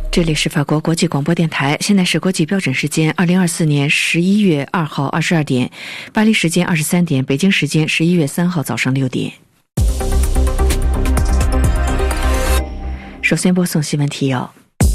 这里是法国国际广播电台，现在是国际标准时间2024年11月2号22点，巴黎时间23点，北京时间11月3号早上6点。首先播送新闻提要。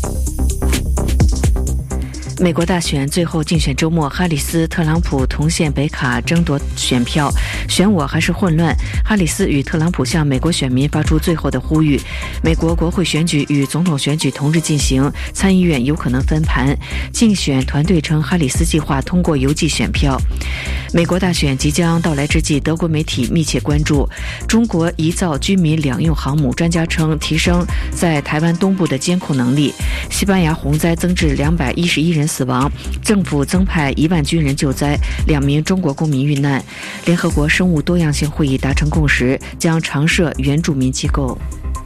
美国大选最后竞选周末，哈里斯、特朗普同线北卡争夺选票，选我还是混乱。哈里斯与特朗普向美国选民发出最后的呼吁。美国国会选举与总统选举同日进行，参议院有可能翻盘。竞选团队称哈里斯计划通过邮寄选票。美国大选即将到来之际，德国媒体密切关注中国遗造军民两用航母，专家称提升在台湾东部的监控能力。西班牙洪灾增至211人死亡，政府增派1万军人救灾，2名中国公民遇难。联合国生物多样性会议达成共识，将常设原住民机构。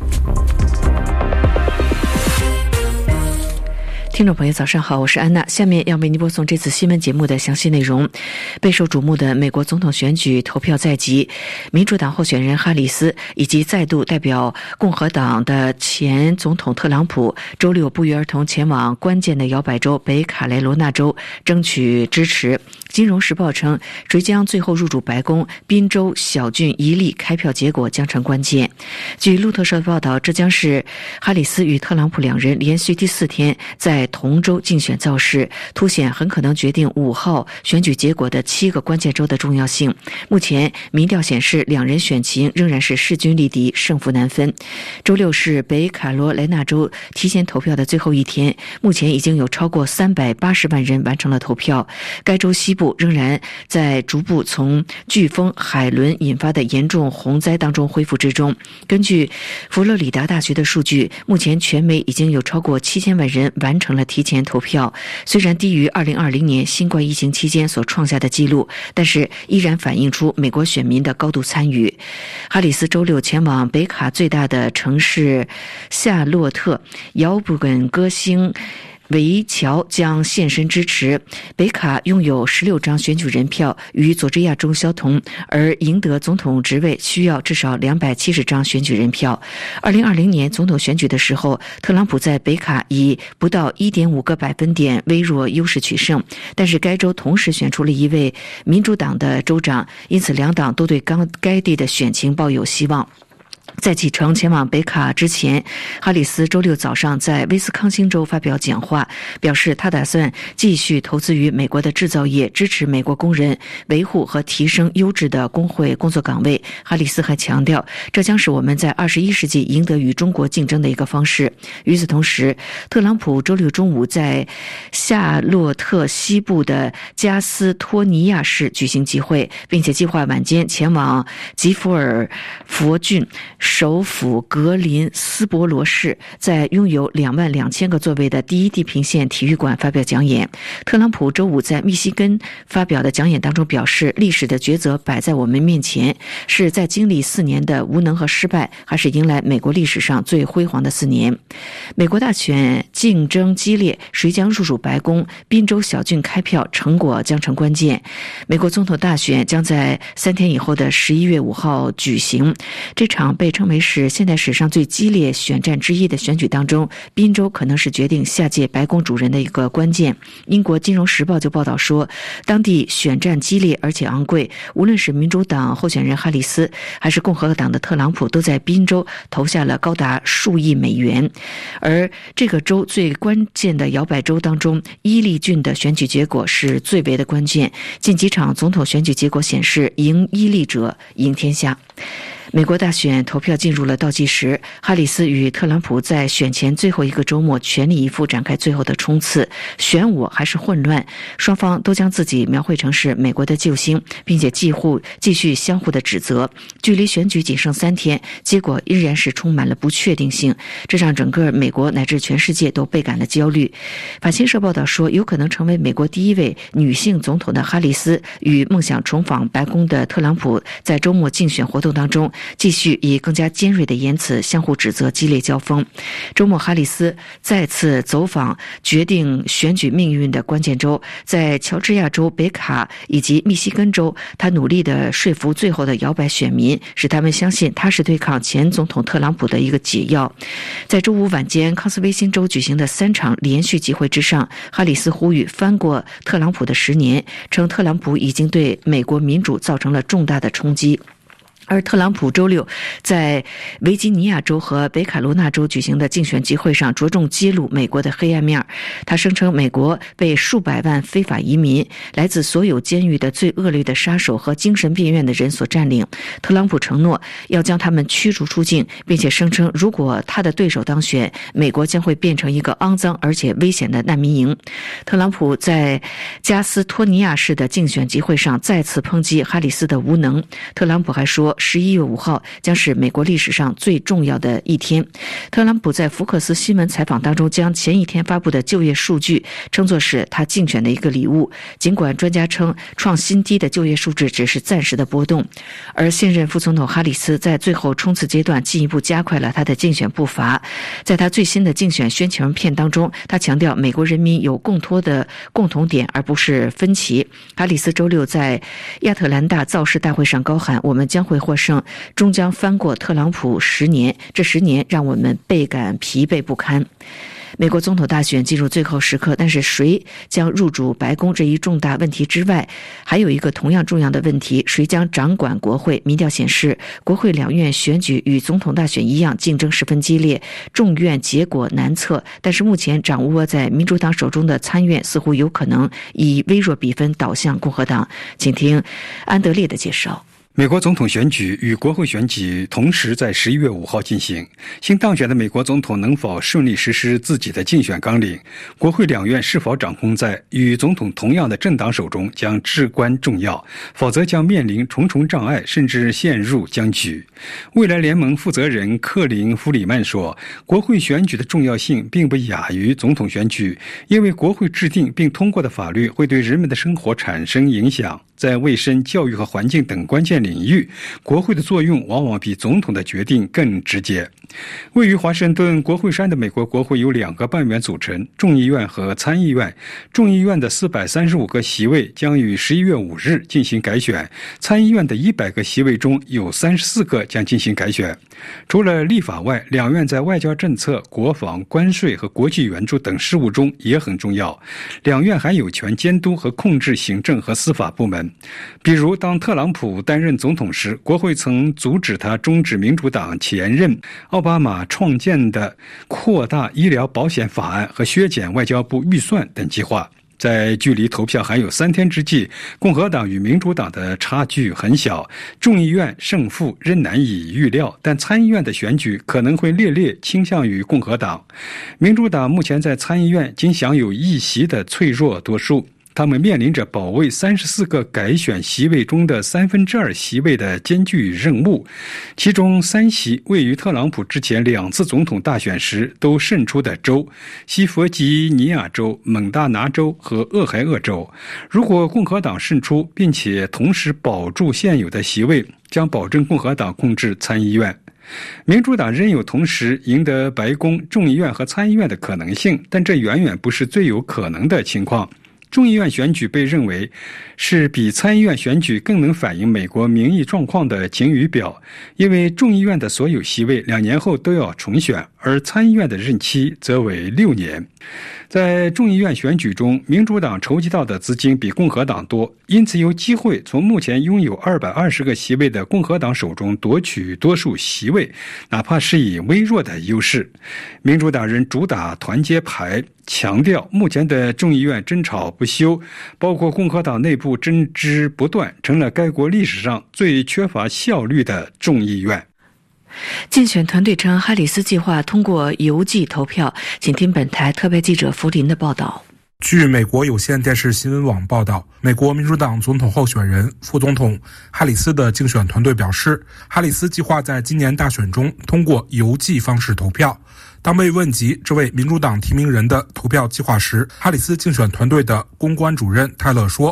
听众朋友早上好，我是安娜，下面要为您播送这次新闻节目的详细内容。备受瞩目的美国总统选举投票在即，民主党候选人哈里斯以及再度代表共和党的前总统特朗普周六不约而同前往关键的摇摆州北卡罗来纳州争取支持。金融时报称，谁将最后入主白宫，宾州小郡一例开票结果将成关键。据路透社的报道，这将是哈里斯与特朗普两人连续第4天在同州竞选造势，凸显很可能决定5号选举结果的7个关键州的重要性。目前民调显示，两人选情仍然是势均力敌，胜负难分。周六是北卡罗来纳州提前投票的最后一天，目前已经有超过380万人完成了投票。该州西部仍然在逐步从飓风海伦引发的严重洪灾当中恢复之中。根据佛罗里达大学的数据，目前全美已经有超过7000万人完成了提前投票，虽然低于2020年新冠疫情期间所创下的记录，但是依然反映出美国选民的高度参与。哈里斯周六前往北卡最大的城市夏洛特，摇滚歌星维乔将现身支持。北卡拥有16张选举人票，与佐治亚州相同，而赢得总统职位需要至少270张选举人票。2020年总统选举的时候，特朗普在北卡以不到 1.5个百分点微弱优势取胜，但是该州同时选出了一位民主党的州长，因此两党都对该地的选情抱有希望。在启程前往北卡之前，哈里斯周六早上在威斯康星州发表讲话，表示他打算继续投资于美国的制造业，支持美国工人，维护和提升优质的工会工作岗位。哈里斯还强调，这将是我们在21世纪赢得与中国竞争的一个方式。与此同时，特朗普周六中午在夏洛特西部的加斯托尼亚市举行集会，并且计划晚间前往吉福尔佛郡首府格林斯伯罗市，在拥有22000个座位的第一地平线体育馆发表讲演。特朗普周五在密西根发表的讲演当中表示，历史的抉择摆在我们面前，是在经历4年的无能和失败，还是迎来美国历史上最辉煌的4年。美国大选竞争激烈，谁将入主白宫，宾州小郡开票成果将成关键。美国总统大选将在3天以后的11月5号举行，这场被称为是现代史上最激烈选战之一的选举当中，宾州可能是决定下届白宫主人的一个关键。英国金融时报就报道说，当地选战激烈而且昂贵，无论是民主党候选人哈里斯还是共和党的特朗普，都在宾州投下了高达数亿美元。而这个州最关键的摇摆州当中，伊利郡的选举结果是最为的关键。近几场总统选举结果显示，赢伊利者赢天下。美国大选投票进入了倒计时，哈里斯与特朗普在选前最后一个周末全力以赴展开最后的冲刺，选我还是混乱，双方都将自己描绘成是美国的救星，并且继续相互的指责。距离选举仅剩3天，结果依然是充满了不确定性，这让整个美国乃至全世界都倍感了焦虑。法新社报道说，有可能成为美国第一位女性总统的哈里斯与梦想重访白宫的特朗普在周末竞选活动当中继续以更加尖锐的言辞相互指责，激烈交锋。周末，哈里斯再次走访决定选举命运的关键州，在乔治亚州、北卡以及密西根州，他努力地说服最后的摇摆选民，使他们相信他是对抗前总统特朗普的一个解药。在周五晚间，康斯威辛州举行的3场连续集会之上，哈里斯呼吁翻过特朗普的10年，称特朗普已经对美国民主造成了重大的冲击。而特朗普周六在维吉尼亚州和北卡罗纳州举行的竞选集会上，着重揭露美国的黑暗面。他声称美国被数百万非法移民、来自所有监狱的最恶劣的杀手和精神病院的人所占领。特朗普承诺要将他们驱逐出境，并且声称如果他的对手当选，美国将会变成一个肮脏而且危险的难民营。特朗普在加斯托尼亚市的竞选集会上再次抨击哈里斯的无能。特朗普还说11月5号将是美国历史上最重要的一天。特朗普在福克斯新闻采访当中将前一天发布的就业数据称作是他竞选的一个礼物，尽管专家称创新低的就业数字只是暂时的波动。而现任副总统哈里斯在最后冲刺阶段进一步加快了他的竞选步伐。在他最新的竞选宣传片当中，他强调美国人民有共同点而不是分歧。哈里斯周六在亚特兰大造势大会上高喊，我们将会获胜，终将翻过特朗普10年，这10年让我们倍感疲惫不堪。美国总统大选进入最后时刻，但是谁将入主白宫这一重大问题之外，还有一个同样重要的问题，谁将掌管国会。民调显示，国会两院选举与总统大选一样，竞争十分激烈，众院结果难测。但是目前掌握在民主党手中的参院似乎有可能以微弱比分倒向共和党。请听安德烈的介绍。 美国总统选举与国会选举同时在11月5号进行。新当选的美国总统能否顺利实施自己的竞选纲领，国会两院是否掌控在与总统同样的政党手中将至关重要，否则将面临重重障碍，甚至陷入僵局。未来联盟负责人克林·弗里曼说，国会选举的重要性并不亚于总统选举，因为国会制定并通过的法律会对人们的生活产生影响。在卫生、教育和环境等关键领域，国会的作用往往比总统的决定更直接。位于华盛顿国会山的美国国会由2个半圆组成，众议院和参议院。众议院的435个席位将于11月5日进行改选，参议院的100个席位中有34个将进行改选。除了立法外，两院在外交政策、国防、关税和国际援助等事务中也很重要。两院还有权监督和控制行政和司法部门。比如，当特朗普担任总统时，国会曾阻止他终止民主党前任奥巴马创建的扩大医疗保险法案和削减外交部预算等计划。在距离投票还有3天之际，共和党与民主党的差距很小，众议院胜负仍难以预料，但参议院的选举可能会略略倾向于共和党。民主党目前在参议院仅享有1席的脆弱多数，他们面临着保卫34个改选席位中的2/3席位的艰巨任务，其中3席位于特朗普之前2次总统大选时都胜出的州：西弗吉尼亚州、蒙大拿州和俄亥俄州。如果共和党胜出，并且同时保住现有的席位，将保证共和党控制参议院。民主党仍有同时赢得白宫、众议院和参议院的可能性，但这远远不是最有可能的情况。众议院选举被认为是比参议院选举更能反映美国民意状况的晴雨表，因为众议院的所有席位2年后都要重选，而参议院的任期则为6年。在众议院选举中，民主党筹集到的资金比共和党多，因此有机会从目前拥有220个席位的共和党手中夺取多数席位，哪怕是以微弱的优势。民主党人主打团结牌，强调目前的众议院争吵不休，包括共和党内部争执不断，成了该国历史上最缺乏效率的众议院。 竞选团队称，哈里斯计划通过邮寄投票。请听本台特别记者福林的报道。 据美国有线电视新闻网报道，美国民主党总统候选人、副总统哈里斯的竞选团队表示，哈里斯计划在今年大选中通过邮寄方式投票。当被问及这位民主党提名人的投票计划时，哈里斯竞选团队的公关主任泰勒说：“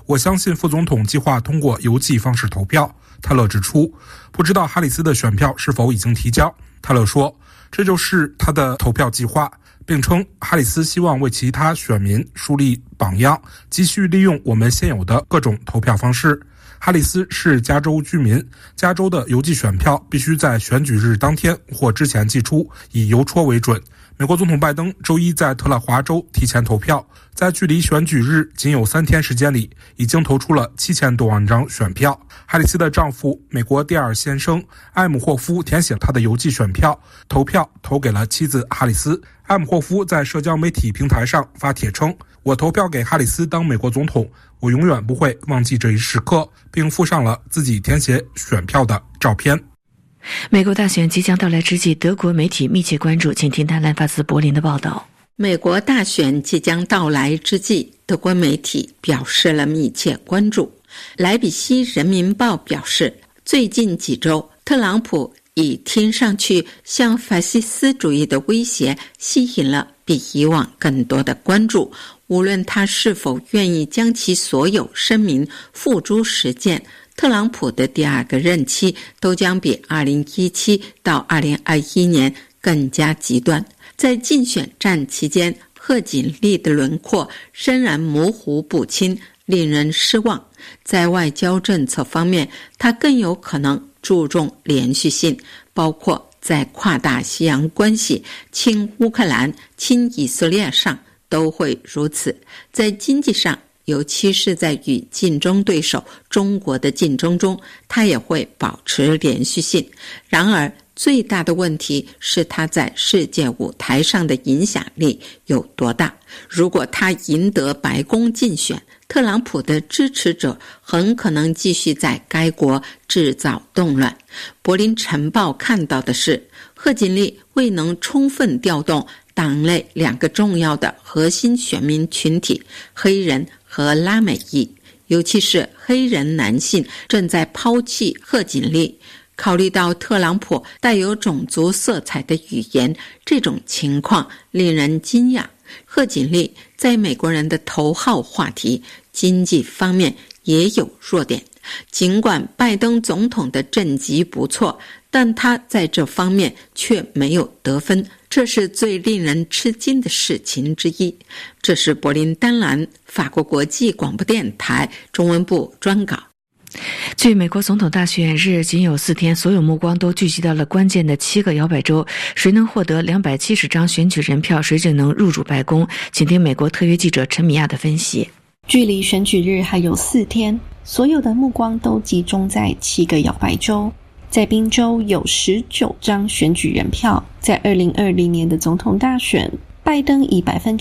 我相信副总统计划通过邮寄方式投票。泰勒指出，不知道哈里斯的选票是否已经提交。泰勒说，这就是他的投票计划，并称哈里斯希望为其他选民树立榜样，继续利用我们现有的各种投票方式。哈里斯是加州居民，加州的邮寄选票必须在选举日当天或之前寄出，以邮戳为准。美国总统拜登周一在特拉华州提前投票，在距离选举日仅有3天时间里，已经投出了7000多万张选票。哈里斯的丈夫美国第二先生艾姆霍夫填写他的邮寄选票，投票投给了妻子哈里斯。艾姆霍夫在社交媒体平台上发帖称，我投票给哈里斯当美国总统，我永远不会忘记这一时刻，并附上了自己填写选票的照片。 美国大选即将到来之际，德国媒体密切关注，请听他兰发自柏林的报道。 美国大选即将到来之际，德国媒体表示了密切关注。莱比锡人民报表示，最近几周，特朗普以听上去像法西斯主义的威胁吸引了比以往更多的关注，无论他是否愿意将其所有声明付诸实践，特朗普的第2个任期都将比2017到2021年更加极端。在竞选战期间，贺锦丽的轮廓仍然模糊不清，令人失望。在外交政策方面，他更有可能注重连续性，包括在跨大西洋关系、亲乌克兰、亲以色列上都会如此。在经济上，尤其是在与竞争对手中国的竞争中，他也会保持连续性。然而，最大的问题是他在世界舞台上的影响力有多大。如果他赢得白宫竞选，特朗普的支持者很可能继续在该国制造动乱。柏林晨报看到的是，贺锦丽未能充分调动党内2个重要的核心选民群体，黑人和拉美裔，尤其是黑人男性正在抛弃贺锦丽。考虑到特朗普带有种族色彩的语言，这种情况令人惊讶。贺锦丽在美国人的头号话题经济方面也有弱点，尽管拜登总统的政绩不错，但他在这方面却没有得分，这是最令人吃惊的事情之一。这是柏林丹兰法国国际广播电台中文部专稿。 距美国总统大选日仅有4天，所有目光都聚集到了关键的7个摇摆州，谁能获得270张选举人票，谁就能入主白宫。请听美国特约记者陈米亚的分析。 距离选举日还有4天，所有的目光都集中在7个摇摆州。在宾州有19张选举人票，在2020年的总统大选，拜登以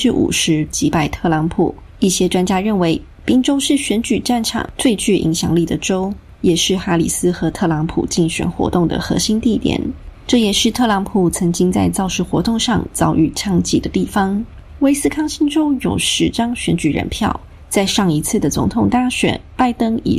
50% 击败特朗普。一些专家认为，宾州是选举战场最具影响力的州，也是哈里斯和特朗普竞选活动的核心地点。这也是特朗普曾经在造势活动上遭遇枪击的地方。威斯康星州有10张选举人票，在上一次的总统大选，拜登以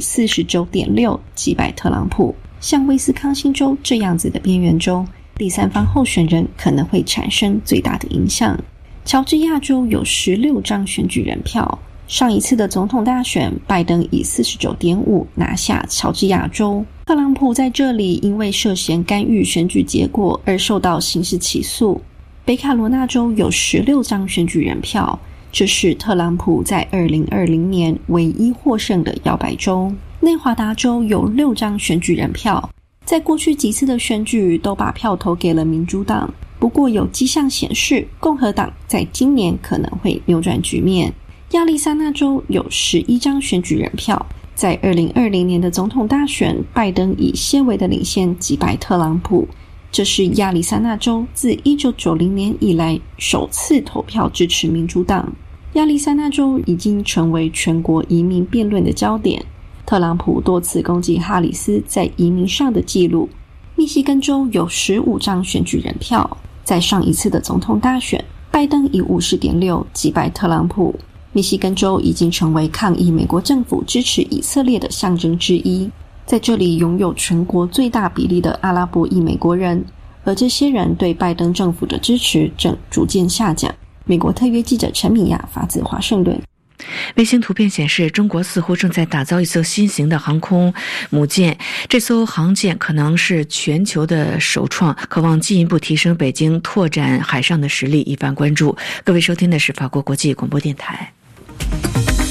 49.6% 击败特朗普。像威斯康星州这样子的边缘州，第三方候选人可能会产生最大的影响。乔治亚州有16张选举人票，上一次的总统大选，拜登以 49.5% 拿下乔治亚州。特朗普在这里因为涉嫌干预选举结果而受到刑事起诉。北卡罗纳州有16张选举人票，这是特朗普在2020年唯一获胜的摇摆州。内华达州有6张选举人票，在过去几次的选举都把票投给了民主党，不过有迹象显示共和党在今年可能会扭转局面。亚利桑那州有11张选举人票，在2020年的总统大选，拜登以些微的领先击败特朗普。这是亚利桑那州自1990年以来首次投票支持民主党。亚利桑那州已经成为全国移民辩论的焦点，特朗普多次攻击哈里斯在移民上的记录。密西根州有15张选举人票，在上一次的总统大选，拜登以 50.6% 击败特朗普。密西根州已经成为抗议美国政府支持以色列的象征之一，在这里拥有全国最大比例的阿拉伯裔美国人，而这些人对拜登政府的支持正逐渐下降。美国特约记者陈米亚发自华盛顿。 卫星图片显示，中国似乎正在打造一艘新型的航空母舰，这艘航舰可能是全球的首创，渴望进一步提升北京拓展海上的实力，一番关注。各位收听的是法国国际广播电台。